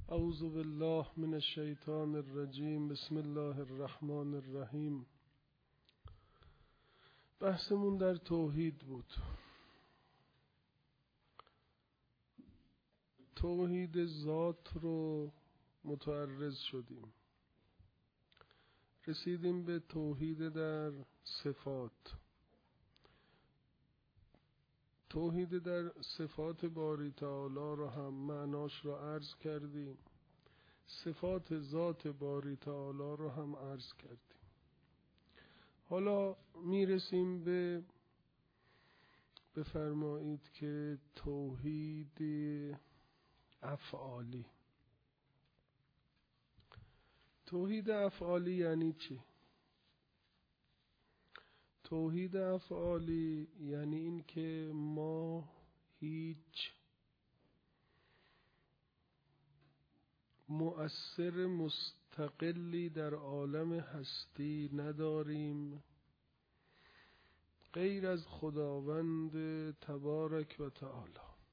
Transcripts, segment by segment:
اعوذ بالله من الشیطان الرجیم. بسم الله الرحمن الرحیم. بحثمون در توحید بود. توحید ذات رو متعرض شدیم. رسیدیم به توحید در صفات. توحید در صفات باری تعالی رو هم معناش رو عرض کردیم. صفات ذات باری تعالی رو هم عرض کردیم. حالا میرسیم به بفرمایید که توحید افعالی. توحید افعالی یعنی چی؟ توحید افعالی یعنی این که ما هیچ مؤثر مستقلی در عالم هستی نداریم غیر از خداوند تبارک و تعالی.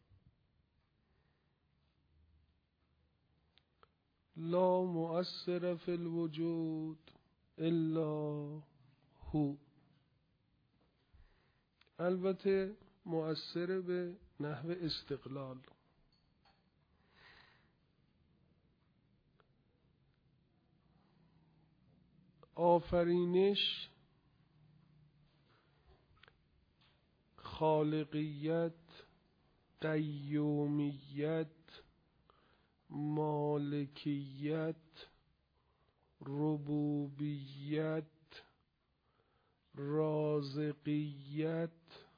لا مؤثر فی الوجود الا هو. البته مؤثر به نحو استقلال. آفرینش، خالقیت، قیومیت، مالکیت، ربوبیت، رازقیت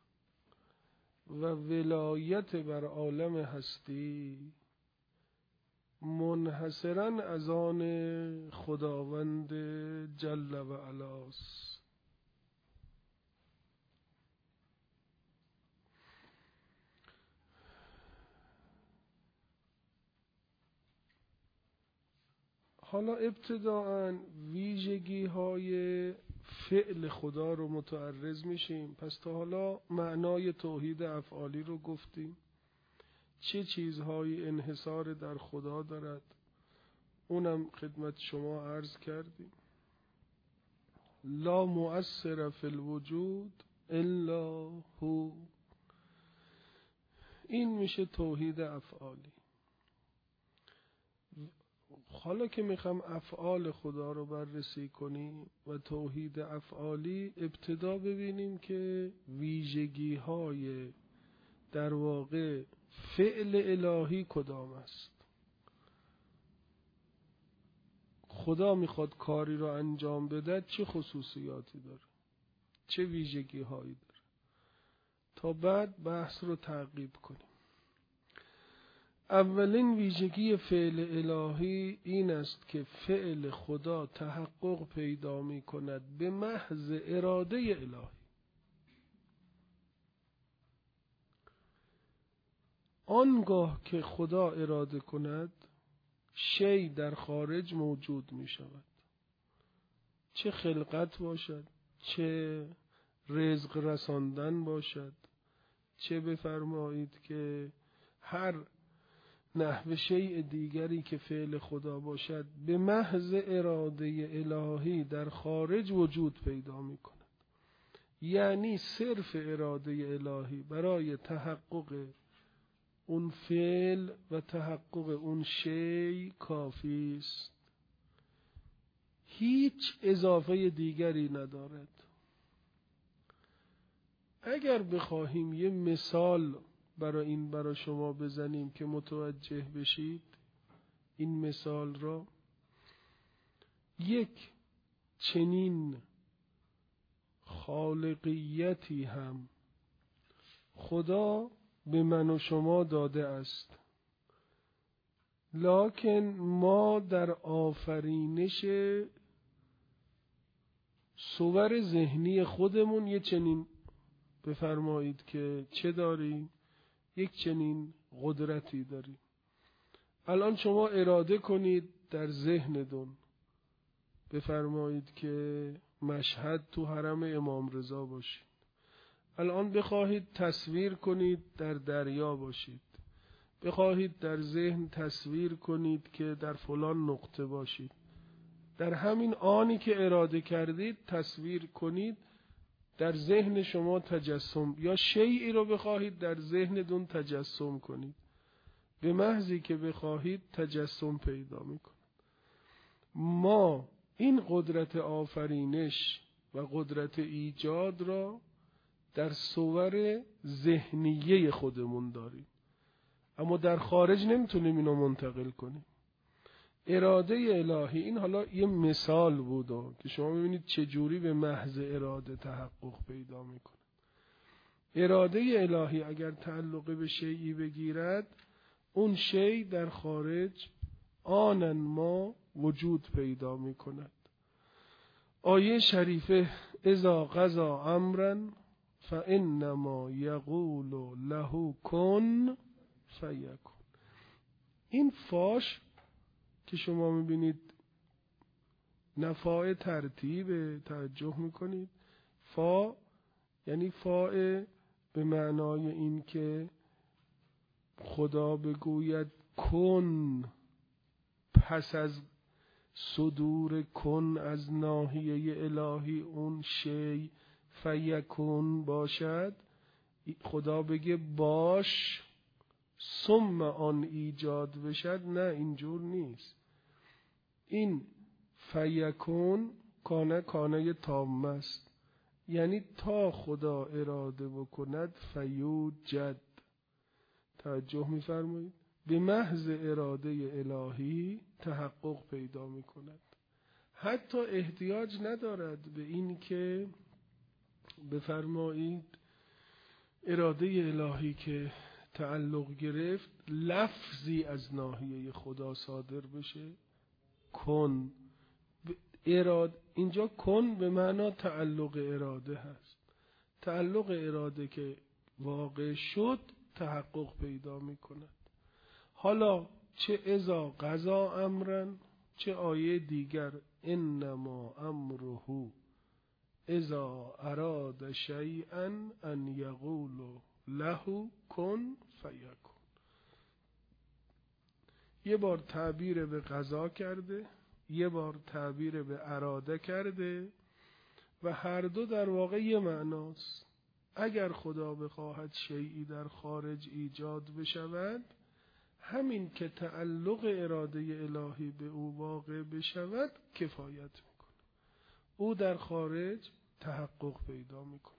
و ولایت بر عالم هستی منحصراً از آن خداوند جل و علاست. حالا ابتداءً ویژگی های فعل خدا رو متعرض میشیم. پس تا حالا معنای توحید افعالی رو گفتیم، چه چیزهایی انحصار در خدا دارد اونم خدمت شما عرض کردیم. لا مؤثر فی الوجود الا هو. این میشه توحید افعالی. حالا که میخوام افعال خدا رو بررسی کنیم و توحید افعالی، ابتدا ببینیم که ویژگی های در واقع فعل الهی کدام است. خدا میخواد کاری رو انجام بده، چه خصوصیاتی داره، چه ویژگی هایی داره، تا بعد بحث رو تعقیب کنیم. اولین ویژگی فعل الهی این است که فعل خدا تحقق پیدا می کند به محض اراده الهی. آنگاه که خدا اراده کند شیء در خارج موجود می شود، چه خلقت باشد، چه رزق رساندن باشد، چه بفرمایید که هر نحو شیء دیگری که فعل خدا باشد، به محض اراده الهی در خارج وجود پیدا می کند. یعنی صرف اراده الهی برای تحقق اون فعل و تحقق اون شیء کافی است، هیچ اضافه دیگری ندارد. اگر بخواهیم یه مثال برای شما بزنیم که متوجه بشید این مثال را، یک چنین خالقیتی هم خدا به من و شما داده است، لکن ما در آفرینش صور ذهنی خودمون یه چنین بفرمایید که چه داریم؟ یک چنین قدرتی داریم. الان شما اراده کنید در ذهنتون بفرمایید که مشهد تو حرم امام رضا باشید. الان بخواهید تصویر کنید در دریا باشید بخواهید در ذهن تصویر کنید که در فلان نقطه باشید، در همین آنی که اراده کردید تصویر کنید، در ذهن شما تجسم، یا شیئی رو بخواهید در ذهنتون تجسم کنید، به محضی که بخواهید تجسم پیدا میکنه. ما این قدرت آفرینش و قدرت ایجاد را در صور ذهنیه خودمون داریم، اما در خارج نمیتونیم اینو منتقل کنیم. اراده الهی، این حالا یه مثال بود که شما ببینید چجوری به محض اراده تحقق پیدا میکنه. اراده الهی اگر تعلق به شیئی بگیرد، اون شیء در خارج آنن ما وجود پیدا میکند. آیه شریفه اذا قضا امرا فانما یقول له کن فیکون. این فاش که شما میبینید نفاء ترتیب، توجه میکنید، فا یعنی فاء به معنای این که خدا بگوید کن، پس از صدور کن از ناحیه الهی اون شی فیکون باشد، خدا بگه باش ثم آن ایجاد بشد. نه، اینجور نیست. این فیکون کانه تامه است، یعنی تا خدا اراده بکند فیوجد. توجه می‌فرمایید؟ به محض اراده الهی تحقق پیدا می‌کند. حتی احتیاج ندارد به این که بفرمایید اراده الهی که تعلق گرفت لفظی از ناحیه خدا صادر بشه. کن اینجا کن به معنا تعلق اراده هست. تعلق اراده که واقع شد تحقق پیدا می کند. حالا چه اذا قضا امرا، چه آیه دیگر انما امره اذا اراد شیئا ان یقول له کن فیکون. یه بار تعبیر به قضا کرده، یه بار تعبیر به اراده کرده و هر دو در واقع یه معناست. اگر خدا بخواهد شیئی در خارج ایجاد بشود، همین که تعلق اراده الهی به او واقع بشود کفایت میکنه، او در خارج تحقق پیدا میکنه.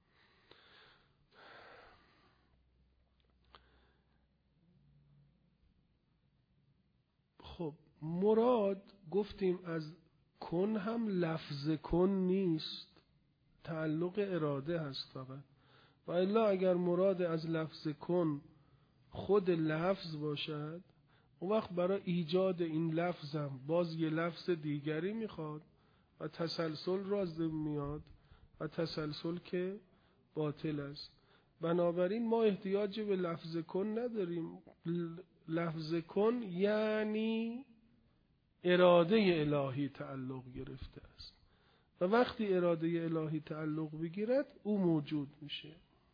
خب مراد گفتیم از کن هم لفظ کن نیست، تعلق اراده هست فقط. و الا اگر مراد از لفظ کن خود لفظ باشد، اون وقت برای ایجاد این لفظ هم باز یه لفظ دیگری میخواد و تسلسل لازم میاد و تسلسل که باطل است. بنابراین ما احتیاج به لفظ کن نداریم. لفظ کن یعنی اراده الهی تعلق گرفته است و وقتی اراده الهی تعلق بگیرد او موجود میشه.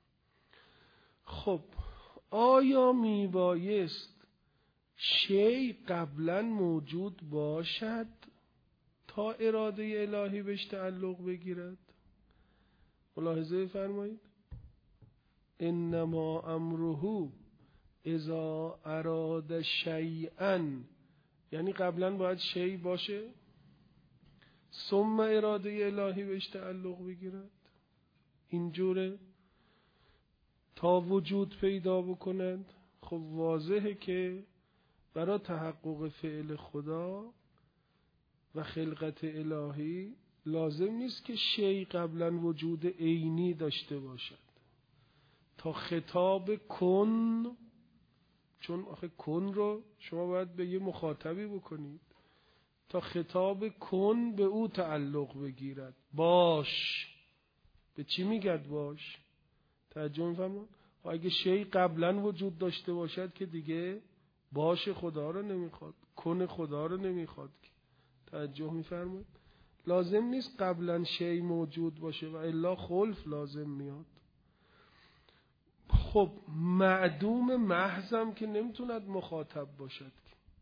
خب آیا میبایست شیء قبلا موجود باشد تا اراده الهی بهش تعلق بگیرد؟ ملاحظه فرمایید. انما امره اذا اراد شیئا، یعنی قبلا باید شیء باشه ثم اراده الهی بهش تعلق بگیرد. اینجوره تا وجود پیدا بکنند. خب واضحه که برای تحقق فعل خدا و خلقت الهی لازم نیست که شیء قبلا وجود عینی داشته باشد تا خطاب کن، چون آخه کن رو شما باید به یه مخاطبی بکنید، تا خطاب کن به او تعلق بگیرد. باش به چی میگد باش؟ توجه می‌فرمایید؟ اگه شیء قبلا وجود داشته باشد که دیگه باش خدا رو نمیخواد، کن خدا رو نمیخواد. توجه می‌فرمایید؟ لازم نیست قبلا شیء موجود باشه و الا خلف لازم میاد. خب معدوم محضم که نمیتوند مخاطب باشد.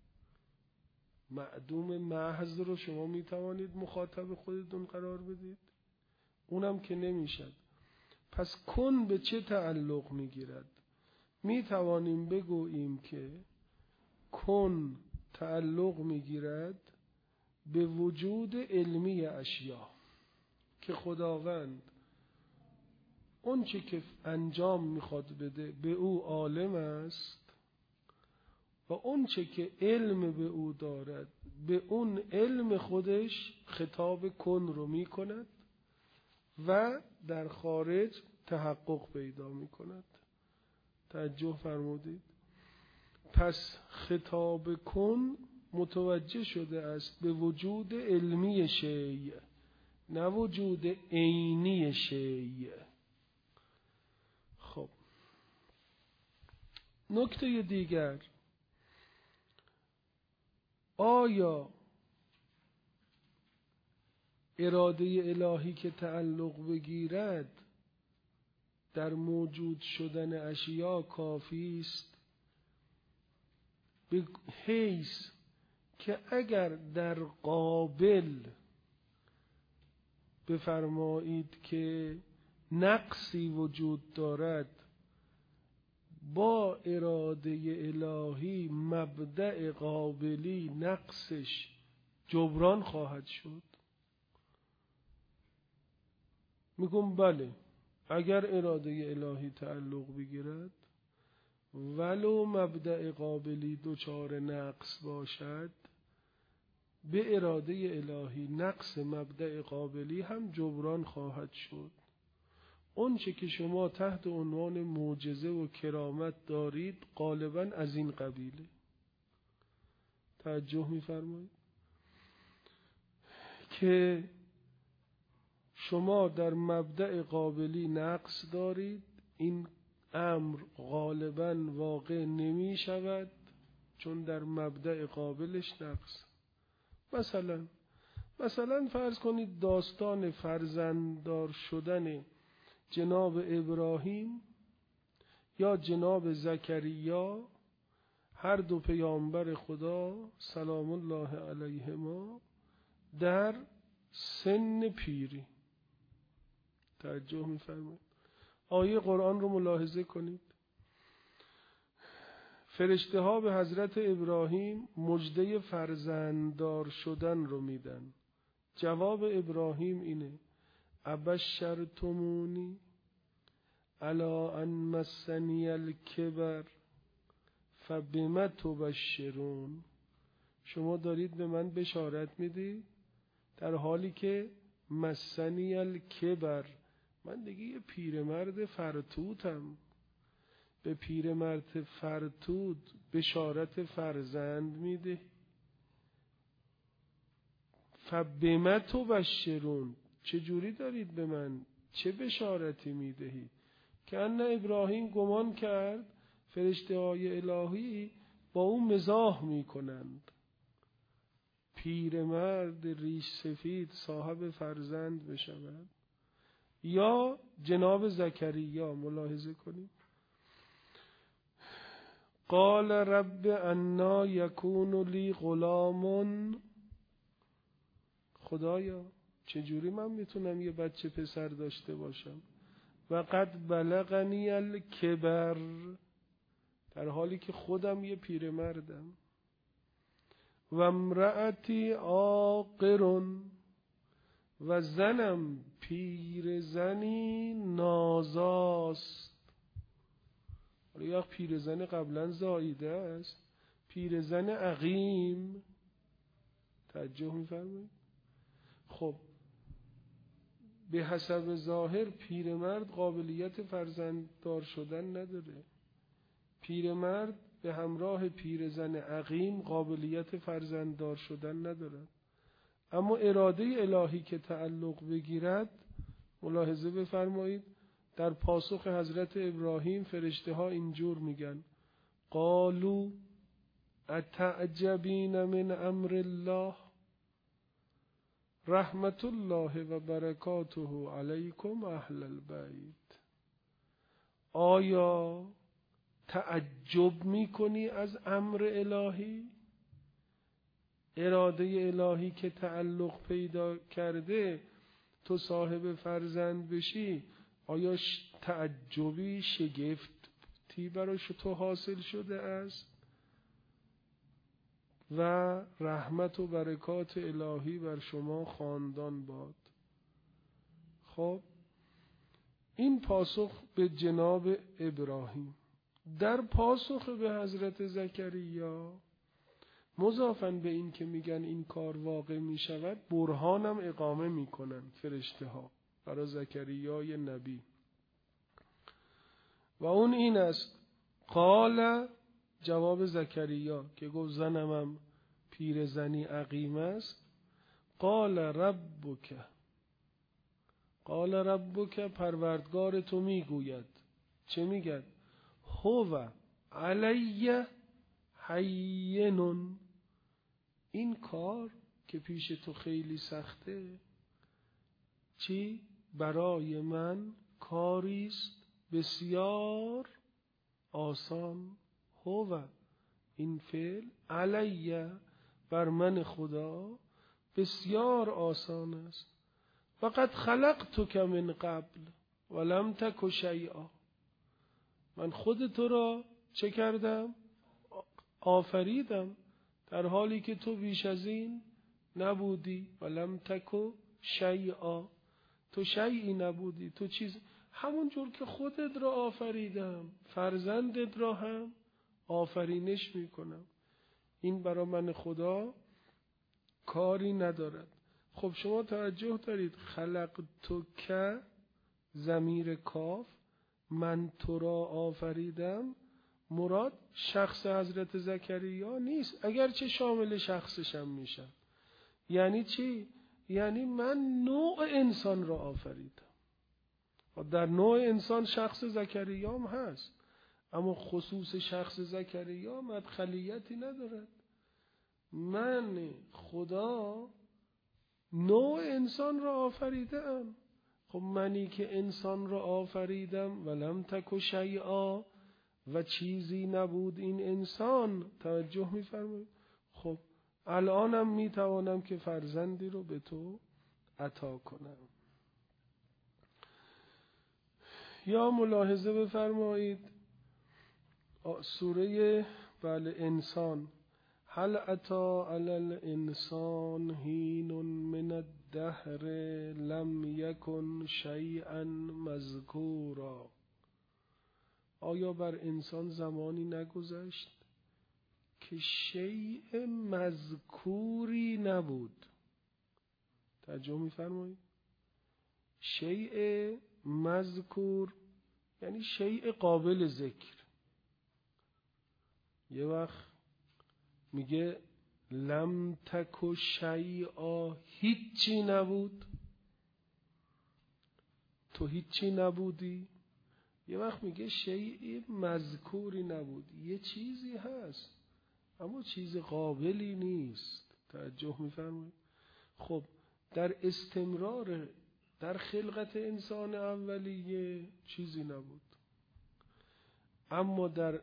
معدوم محض رو شما میتوانید مخاطب خودتون قرار بدید؟ اونم که نمیشد. پس کن به چه تعلق میگیرد؟ میتوانیم بگوییم که کن تعلق میگیرد به وجود علمی اشیا، که خداوند اون چه که انجام میخواد بده به او عالم است و اون چه که علم به او دارد به اون علم خودش خطاب کن رو میکند و در خارج تحقق پیدا میکند. توجه فرمودید؟ پس خطاب کن متوجه شده است به وجود علمی شیء، نه وجود عینی شیء. خب نکته دیگر، آیا اراده الهی که تعلق بگیرد در موجود شدن اشیا کافی است؟ به حیث که اگر در قابل بفرمایید که نقصی وجود دارد، با اراده الهی مبدأ قابلی نقصش جبران خواهد شد؟ میگم بله، اگر اراده الهی تعلق بگیرد ولو مبدأ قابلی دچار نقص باشد، به اراده الهی نقص مبدأ قابلی هم جبران خواهد شد. اون چه که شما تحت عنوان معجزه و کرامت دارید غالباً از این قبیله. توجه می‌فرمایید که شما در مبدأ قابلی نقص دارید، این امر غالباً واقع نمی شود چون در مبدأ قابلش نقص. مثلا فرض کنید داستان فرزنددار شدن جناب ابراهیم یا جناب زکریا، هر دو پیامبر خدا سلام الله علیهما در سن پیری. توجه می‌فرمایید؟ آیه قرآن رو ملاحظه کنید. فرشته ها به حضرت ابراهیم مژده فرزنددار شدن رو میدن. جواب ابراهیم اینه: ابشرتمونی علی ان مسنی الکبر فبم تبشرون. شما دارید به من بشارت میدید در حالی که مسنی الکبر، من دیگه یه پیرمرد فرتوتم. به پیرمرد فرتوت بشارت فرزند میده. فبم تبشرون، چجوری دارید به من چه بشارتی میدهید؟ که ان ابراهیم گمان کرد فرشته های الهی با او مزاح میکنند. پیرمرد ریش سفید صاحب فرزند بشود. یا جناب زکریا، ملاحظه کنید، قال رب انا یکون لی غلام. خدایا چجوری من میتونم یه بچه پسر داشته باشم؟ و قد بلغنی الکبر، در حالی که خودم یه پیرمردم. و امرأتی عاقر، و زنم پیر زنی نازاست. یا پیرزن قبلا زاییده است، پیرزن عقیم. توجه می‌فرمایید؟ خب به حسب ظاهر پیرمرد قابلیت فرزنددار شدن نداره. پیرمرد به همراه پیرزن عقیم قابلیت فرزنددار شدن ندارد. اما اراده الهی که تعلق بگیرد، ملاحظه بفرمایید در پاسخ حضرت ابراهیم فرشته ها اینجور میگن: قالوا اتعجبین من امر الله رحمت الله و برکاته علیکم اهل البیت. آیا تعجب میکنی از امر الهی؟ اراده الهی که تعلق پیدا کرده تو صاحب فرزند بشی، آیا تعجبی شگفتی براش تو حاصل شده است؟ و رحمت و برکات الهی بر شما خاندان باد. خب این پاسخ به جناب ابراهیم. در پاسخ به حضرت زکریا مضافاً به این که میگن این کار واقع میشود، برهانم اقامه میکنن فرشته ها برای زکریای نبی و اون این است: قال، جواب زکریا که گفت زنمم پیرزنی عقیم است، قال ربک پروردگار تو میگوید. چه میگد؟ هو علی هین، این کار که پیش تو خیلی سخته، چی؟ برای من کاریست بسیار آسان. هو، این فعل، علی، بر من خدا بسیار آسان است. وقد خلقتک من قبل ولم تک شیئا، من خود تو را چه کردم؟ آفریدم در حالی که تو بیش از این نبودی. ولم تک شیئا، تو شیئی نبودی، تو چیز، همون جور که خودت را آفریدم فرزندت را هم آفرینش میکنم. این برای من خدا کاری ندارد. خب شما توجه دارید خلقتک ضمیر کاف، من تو را آفریدم، مراد شخص حضرت زکریا نیست، اگرچه شامل شخصش هم میشن. یعنی چی؟ یعنی من نوع انسان را آفریدم. در نوع انسان شخص زکریا هم هست، اما خصوص شخص زکریا مدخلیتی ندارد. من خدا نوع انسان را آفریدم. خب منی که انسان را آفریدم ولم تک شیئا، و چیزی نبود این انسان، توجه می‌فرمایید، خب الانم میتوانم که فرزندی رو به تو عطا کنم. یا ملاحظه بفرمایید سوره انسان: هل اتی علی الانسان حین من الدهر لم یکن شیئا مذکورا، آیا بر انسان زمانی نگذشت که شیء مذکوری نبود؟ ترجمه می‌فرمایید شیء مذکور یعنی شیء قابل ذکر. یه وقت میگه لم تک شیئا، هیچی نبود، تو هیچی نبودی. یه وقت میگه شیء مذکوری نبود، یه چیزی هست اما چیز قابلی نیست. توجه می‌فرمایید؟ خب در استمرار در خلقت انسان اولیه چیزی نبود، اما در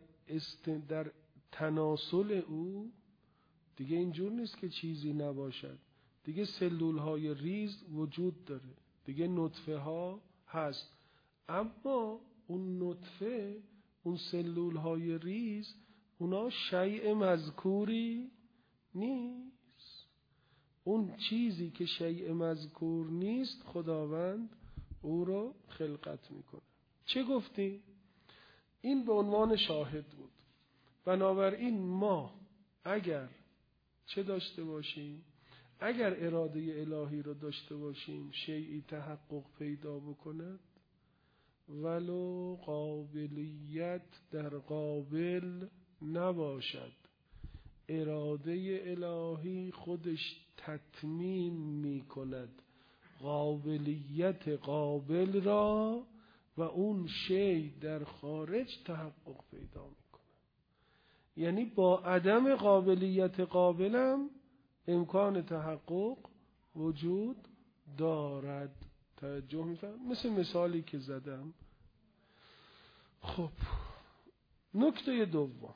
تناسل او دیگه اینجور نیست که چیزی نباشد. دیگه سلول های ریز وجود داره، دیگه نطفه ها هست، اما اون نطفه، اون سلول های ریز، اونا شیء مذکوری نیست. اون چیزی که شیء مذکور نیست خداوند او رو خلقت میکنه. چه گفتی؟ این به عنوان شاهد بود. بنابراین ما اگر چه داشته باشیم؟ اگر اراده الهی رو داشته باشیم شیئی تحقق پیدا بکند، ولو قابلیت در قابل نباشد، اراده الهی خودش تتمیم می کند قابلیت قابل را و اون شی در خارج تحقق پیدا می کند. یعنی با عدم قابلیت قابلم امکان تحقق وجود دارد. توجه می فرمایید؟ مثل مثالی که زدم. خب نکته دوم،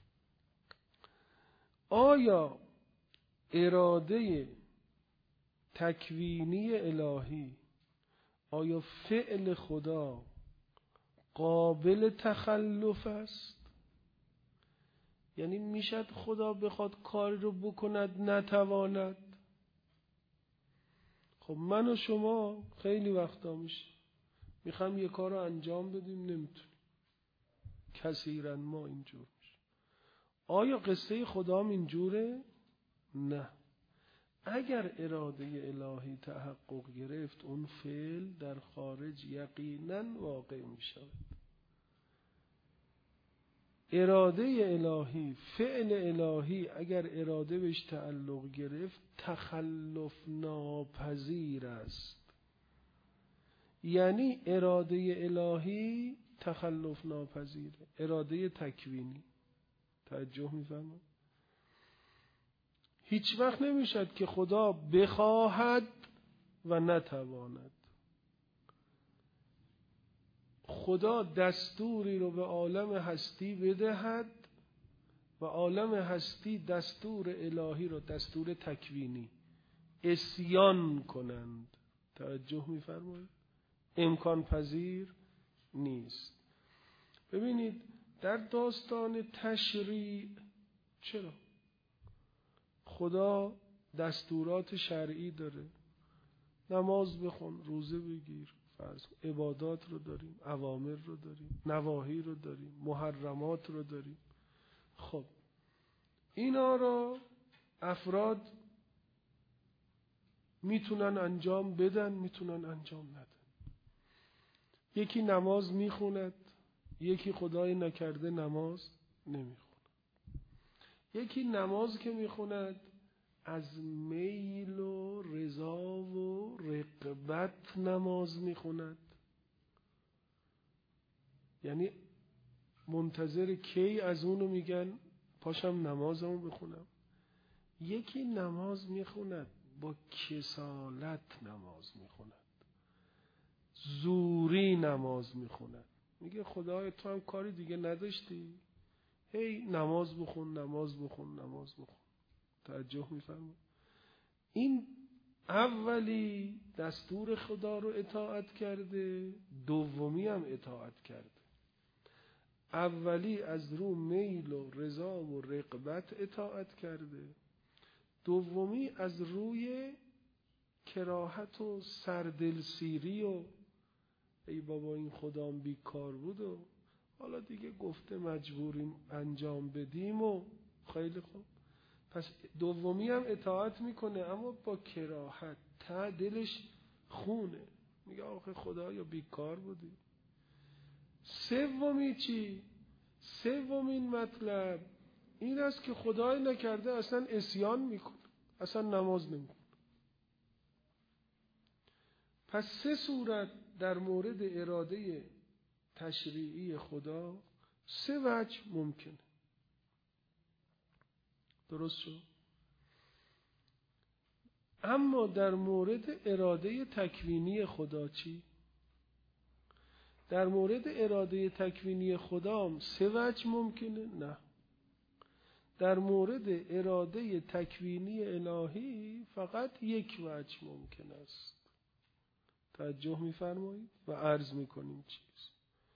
آیا اراده تکوینی الهی، آیا فعل خدا قابل تخلف است؟ یعنی میشد خدا بخواد کاری رو بکند نتواند؟ خب من و شما خیلی وقتا میخوام یه کار رو انجام بدیم نمیتونیم، کثیرا ما اینجور میشه. آیا قصه خدام اینجوره؟ نه. اگر اراده الهی تحقق گرفت اون فعل در خارج یقینا واقع می شود. اراده الهی، فعل الهی اگر اراده بهش تعلق گرفت تخلف ناپذیر است. یعنی اراده الهی تخلف ناپذیره، اراده تکوینی. توجه می‌فرمایید؟ هیچ وقت نمیشد که خدا بخواهد و نتواند. خدا دستوری رو به عالم هستی بدهد و عالم هستی دستور الهی رو، دستور تکوینی، عصیان کنند. توجه می‌فرمایید؟ امکان پذیر نیست. ببینید در داستان تشریع چرا؟ خدا دستورات شرعی داره، نماز بخون، روزه بگیر، فرض عبادات رو داریم، اوامر رو داریم، نواهی رو داریم، محرمات رو داریم. خب اینا رو افراد میتونن انجام بدن، میتونن انجام ندن. یکی نماز میخوند، یکی خدای نکرده نماز نمیخوند. یکی نماز که میخوند از میل و رضا و رغبت نماز میخوند، یعنی منتظر کی از اونو میگن پاشم نمازمو بخونم. یکی نماز میخوند با کسالت نماز میخوند، زوری نماز میخوند، میگه خدای تو هم کاری دیگه نداشتی؟ هی نماز بخون، نماز بخون، نماز بخون. توجه میفرمایید؟ این اولی دستور خدا رو اطاعت کرده، دومی هم اطاعت کرده. اولی از رو میل و رضا و رغبت اطاعت کرده، دومی از روی کراهت و سردلسیری و ای بابا این خدام بیکار بود و حالا دیگه گفته مجبوریم انجام بدیم و خیلی خوب. پس دومی هم اطاعت میکنه اما با کراهت، ته دلش خونه، میگه آخه خدایا بیکار بودی. سومی چی؟ سومین مطلب این است که خدای نکرده اصلا عصیان میکنه، اصلا نماز نمیکنه. پس سه صورت در مورد اراده تشریعی خدا، سه وجه ممکنه. درست شد؟ اما در مورد اراده تکوینی خدا چی؟ در مورد اراده تکوینی خدا سه وجه ممکنه؟ نه. در مورد اراده تکوینی الهی فقط یک وجه ممکن است. توجه می‌فرمایید؟ و عرض می‌کنیم چیز.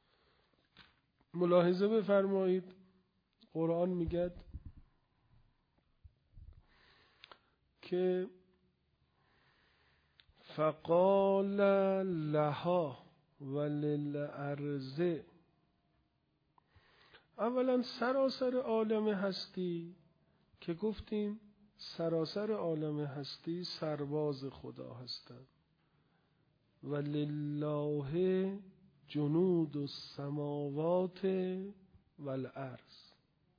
ملاحظه بفرمایید قرآن میگه که فقال لها وللارض. اولا سراسر عالم هستی که گفتیم سراسر عالم هستی سرباز خدا هستند. ولله جنود السماوات والارض.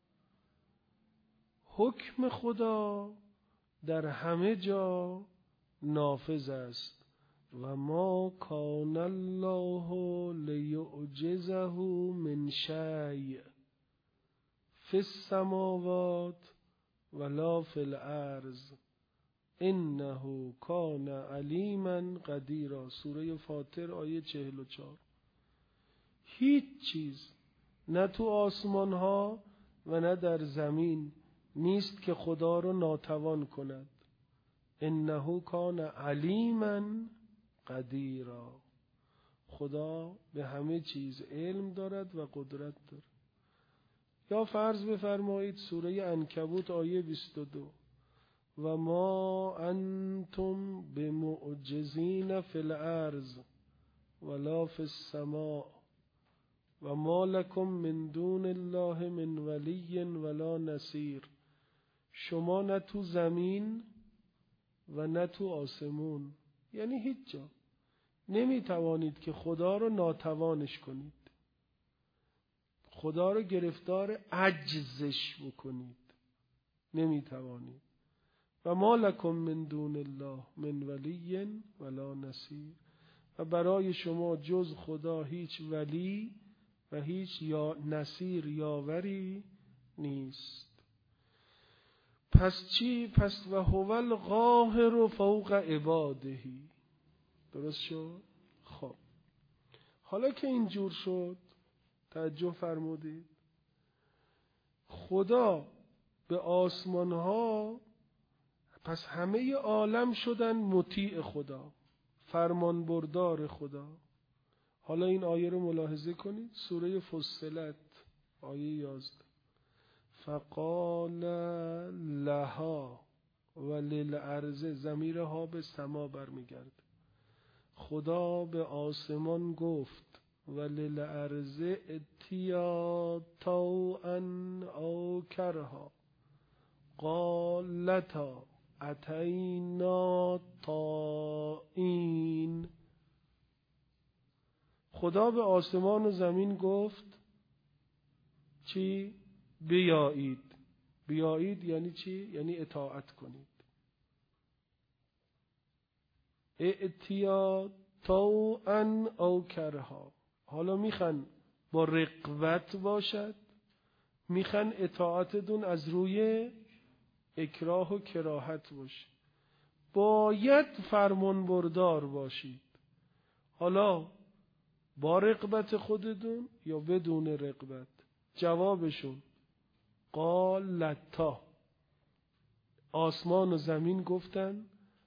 حکم خدا در همه جا نافذ است و ما کان الله لیعجزه من شیء فی السماوات ولا فی الارض انه کان علیما قدیرا. سوره فاطر آیه 44. هیچ چیز نه تو آسمان ها و نه در زمین نیست که خدا رو ناتوان کند. انه کان علیما قدیرا. خدا به همه چیز علم دارد و قدرت دارد. یا فرض بفرمایید سوره عنکبوت آیه 22: و ما انتم بمعجزین فی الارض ولا فی السماء و ما لکم من دون الله من ولی ولا نصیر. شما نه تو زمین و نه تو آسمون، یعنی هیچ جا نمیتوانید که خدا رو ناتوانش کنید، خدا رو گرفتار عجزش بکنید، نمیتوانید. و ما لکم من دون الله من ولی ولا نصیر. و برای شما جز خدا هیچ ولی و هیچ نصیر یاوری نیست. پس چی؟ پس و هو القاهر فوق عباده. درست شد؟ خب حالا که اینجور شد توجه فرمودید، خدا به آسمان ها، پس همه عالم شدن مطیع خدا، فرمان بردار خدا. حالا این آیه رو ملاحظه کنید، سوره فصلت آیه 11: فقال لها و للارض، ضمیرها به سما برمیگرد. خدا به آسمان گفت و للارض اتیا طوعا او کرها قالتا اتینا طائعین. خدا به آسمان و زمین گفت چی؟ بیایید. بیایید یعنی چی؟ یعنی اطاعت کنید. ائتیا طوعا او کرها. حالا میخوان با رغبت باشد، میخوان اطاعتتون از روی اکراه و کراهت باشه. باید فرمان بردار باشید. حالا با رغبت خودتون یا بدون رغبت. جوابشون قالتا، آسمان و زمین گفتن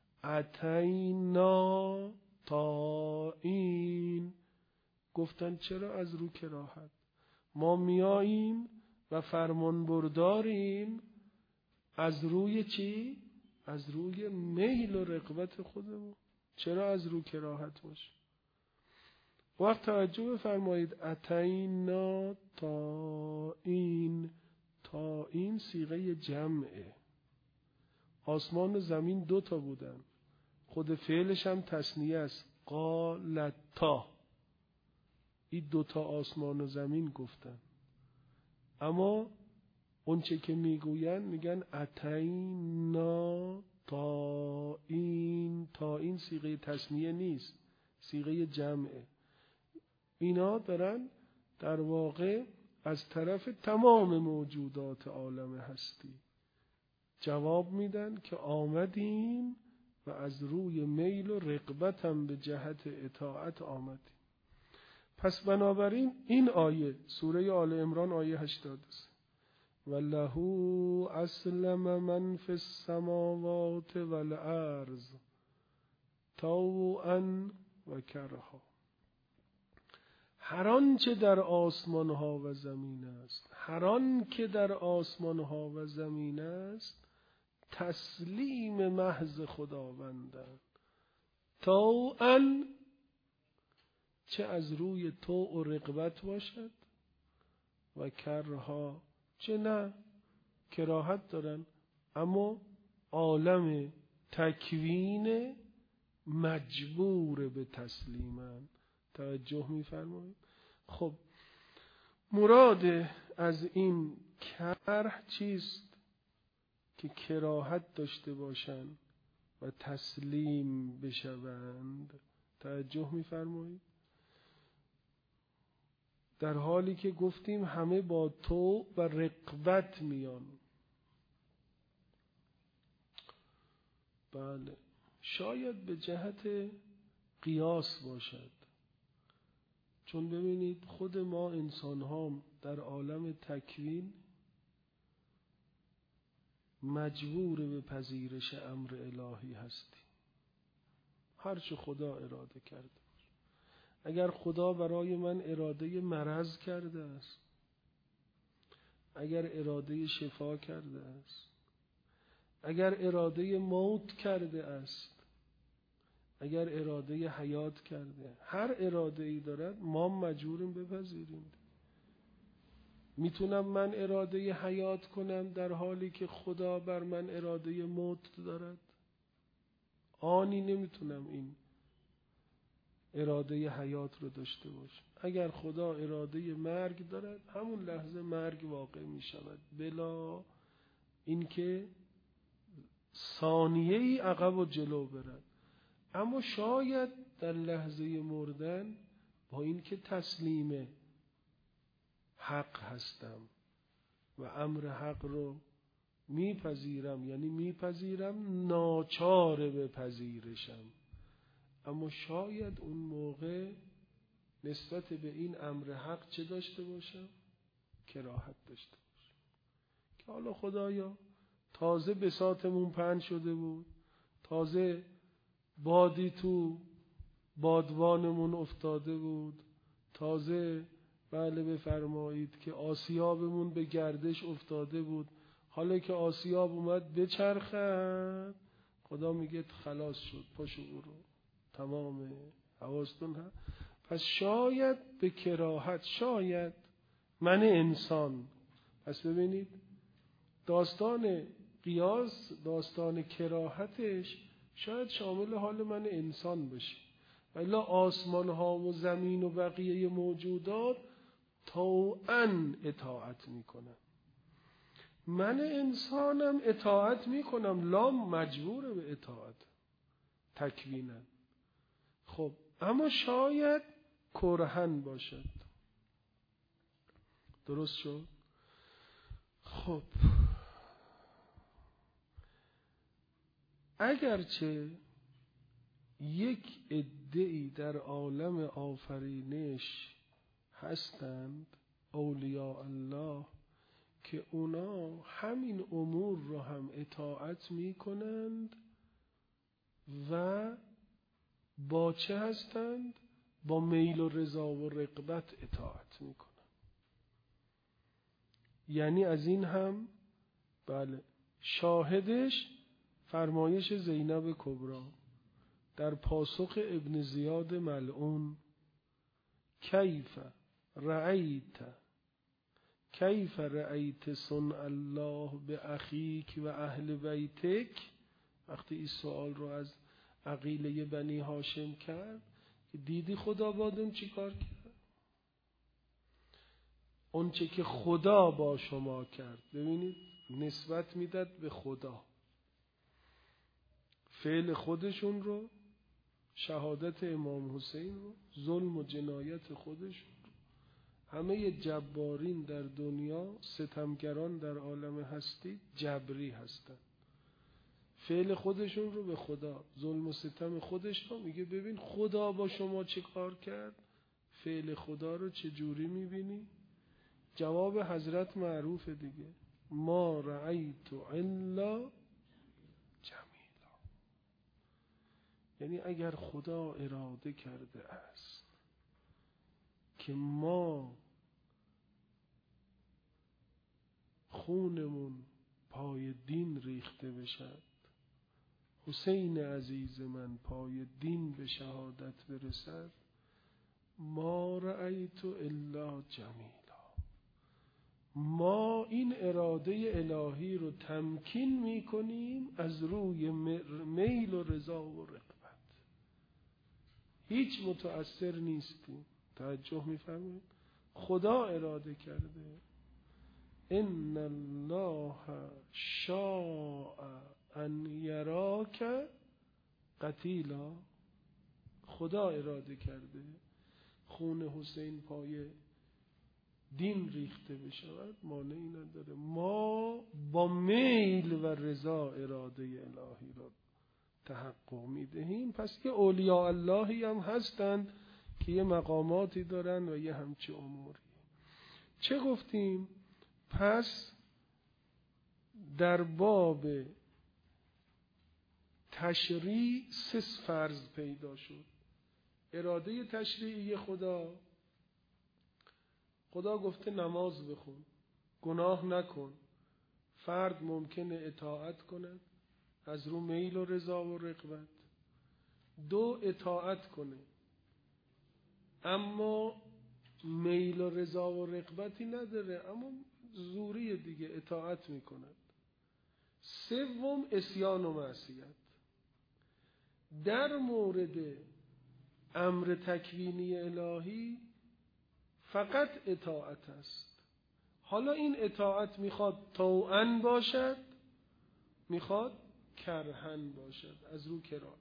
اتینا طائعین. گفتن چرا؟ از رو کراهت. ما میاییم و فرمان برداریم از روی چی؟ از روی میل و رغبت خودمون. چرا از رو کراهت باشه؟ وقت توجه بفرمایید، اتینا طائعین. طائعین صیغه جمعه. آسمان و زمین 2 تا بودن، خود فعلش هم تثنیه است، قالتا. این 2 تا آسمان و زمین گفتن. اما اون چه که میگن اتینا طائعین. طائعین صیغه تثنیه نیست، صیغه جمعه. اینا دارن در واقع از طرف تمام موجودات عالم هستی جواب میدن که آمدیم و از روی میل و رغبت هم به جهت اطاعت آمدیم. پس بنابراین این آیه سوره آل عمران آیه 83: وله اسلم من فی السماوات والارض طوعا و کرها. هر آنچه در آسمان ها و زمین است، هر آن که در آسمان ها و زمین است تسلیم محض خداوندند. طوعا، چه از روی طوع و رغبت باشد، و کرها، چه نه کراهت دارن، اما عالم تکوین مجبور به تسلیمن. توجه می‌فرمایید؟ خب مراد از این کرح چیست؟ که کراهت داشته باشند و تسلیم بشوند. توجه می‌فرمایید؟ در حالی که گفتیم همه با طوع و رغبت میان. بله، شاید به جهت قیاس باشد، چون ببینید خود ما انسان ها در عالم تکوین مجبور به پذیرش امر الهی هستیم، هرچه خدا اراده کرده. اگر خدا برای من اراده مرض کرده است، اگر اراده شفا کرده است، اگر اراده موت کرده است، اگر اراده حیات کرده، هر اراده ای دارد ما مجبوریم بپذیریم. میتونم من اراده حیات کنم در حالی که خدا بر من اراده موت دارد؟ آنی نمیتونم این اراده حیات رو داشته باشم. اگر خدا اراده مرگ دارد همون لحظه مرگ واقع می شود، بلا اینکه ثانیه‌ای عقب و جلو برد. اما شاید در لحظه مردن با اینکه تسلیم حق هستم و امر حق رو میپذیرم، یعنی میپذیرم ناچار بپذیرشم، اما شاید اون موقع نسبت به این امر حق چه داشته باشم؟ کراهت داشته باشم که حالا خدایا تازه بساطمون پهن شده بود، تازه بادی تو بادوانمون افتاده بود، تازه بله بفرمایید که آسیابمون به گردش افتاده بود، حالا که آسیاب اومد بچرخد خدا میگه خلاص شد، پاشو برو، تمامه، حواستون هست. پس شاید به کراهت، شاید من انسان، پس ببینید داستان قیاس، داستان کراهتش شاید شامل حال من انسان باشه، ولی آسمان ها و زمین و بقیه موجودات طوعاً اطاعت میکنن. من انسانم اطاعت میکنم، لا مجبور به اطاعت تکویناً. خب اما شاید کرهن باشد. درست شد؟ خب اگرچه یک عده‌ای در عالم آفرینش هستند اولیاء الله که اونا همین امور رو هم اطاعت می کنند و با چه هستند؟ با میل و رضا و رغبت اطاعت می کنند. یعنی از این هم بله شاهدش فرمایش زینب کبری در پاسخ ابن زیاد ملعون، کیف رأیت صنع الله به اخیک و اهل بیتک. وقتی این سوال رو از عقیله بنی هاشم کرد، دیدی خدا بادون چی کار کرد؟ اون چه که خدا با شما کرد. ببینید نسبت میداد به خدا، فعل خودشون رو، شهادت امام حسین رو، ظلم و جنایت خودشون رو. همه جبارین در دنیا، ستمگران در عالم هستی جبری هستن. فعل خودشون رو به خدا، ظلم و ستم خودش رو میگه ببین خدا با شما چه کار کرد، فعل خدا رو چه جوری میبینی؟ جواب حضرت معروف دیگه، ما رأیت الا جمیلا. یعنی اگر خدا اراده کرده است که ما خونمون پای دین ریخته بشد، حسین عزیز من پای دین به شهادت برسد، ما رأیت الا جمیلا. ما این اراده الهی رو تمکین میکنیم از روی میل و رضا و رغبت، هیچ متأثر نیستیم. توجه میفرمایید؟ خدا اراده کرده، ان الله شاء ان یراک قتیلا. خدا اراده کرده خون حسین پای دین ریخته بشود، مانعی نداره. ما با میل و رضا اراده الهی را تحقق میدهیم. پس که اولیاء اللهی هم هستند که یه مقاماتی دارن و یه همچی اموری. چه گفتیم؟ پس در باب تشریع 3 فرض پیدا شد. اراده تشریعی خدا گفته نماز بخون، گناه نکن. فرد ممکنه اطاعت کند از رو میل و رضا و رغبت. 2 اطاعت کنه اما میل و رضا و رغبتی نداره، اما زوری دیگه اطاعت میکند. 3 عصیان و معصیت. در مورد امر تکوینی الهی فقط اطاعت است. حالا این اطاعت میخواد طوعاً باشد، میخواد کرهاً باشد، از رو کراه.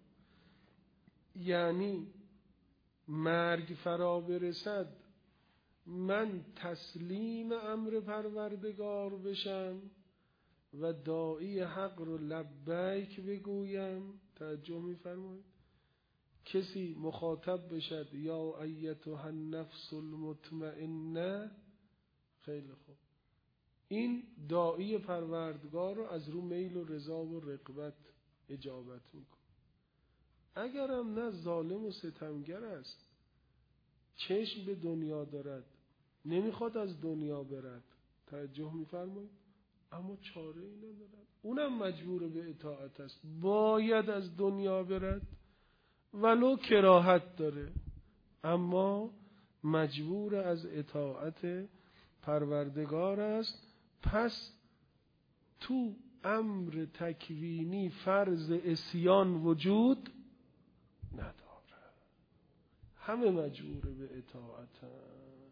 یعنی مرگ فرا برسد من تسلیم امر پروردگار بشم و داعی حق رو لبیک بگویم. توجه میفرمایید؟ کسی مخاطب بشد یا ایتها النفس المطمئنه، خیلی خوب، این داعی پروردگار رو از رو میل و رضا و رغبت اجابت میکنه. اگرم نه ظالم و ستمگر است، چشم به دنیا دارد، نمیخواد از دنیا برد، توجه میفرمایید، اما چاره ای ندارد، اونم مجبور به اطاعت است، باید از دنیا برد ولو کراهت داره، اما مجبور از اطاعت پروردگار است. پس تو امر تکوینی فرض عصیان وجود نداره، همه مجبور به اطاعتند.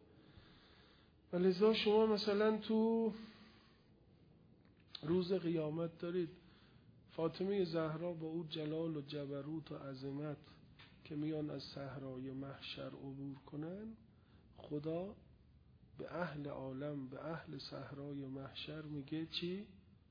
ولذا شما مثلا تو روز قیامت دارید فاطمه زهرا با او جلال و جبروت و عظمت که میان از صحرای محشر عبور کنن، خدا به اهل عالم، به اهل صحرای محشر میگه چی؟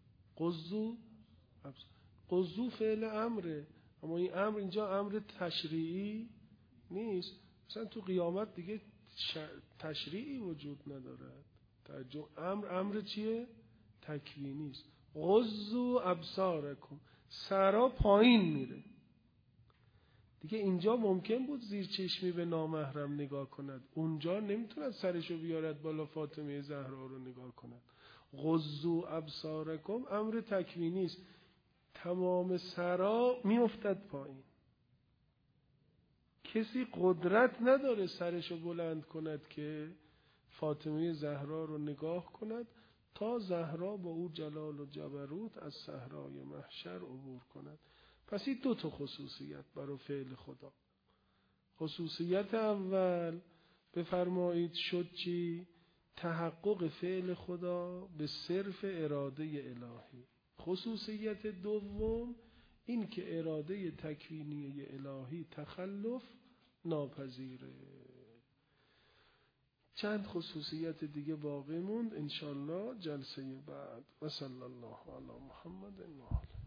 قضو فعل امره، اما این امر اینجا امر تشریعی نیست. مثلا تو قیامت دیگه تشریعی وجود ندارد. امر چیه؟ تکوینی است. غضوا ابصارکم، سرا پایین میره دیگه. اینجا ممکن بود زیر چشمی به نامحرم نگاه کند، اونجا نمیتوند سرشو بیارد بالا فاطمه زهرا رو نگاه کند. غضوا ابصارکم امر تکوینی است، تمام سرا میافتد پایین. کسی قدرت نداره سرشو بلند کند که فاطمه زهرا رو نگاه کند تا زهرا با او جلال و جبروت از صحرای محشر عبور کند. پس این 2 خصوصیت برای فعل خدا. خصوصیت اول بفرمایید شد چی؟ تحقق فعل خدا به صرف اراده الهی. خصوصیت دوم این که اراده تکوینی الهی تخلف ناپذیره. چند خصوصیت دیگه باقی موند، انشالله جلسه بعد. و صلی الله علی محمد و آله.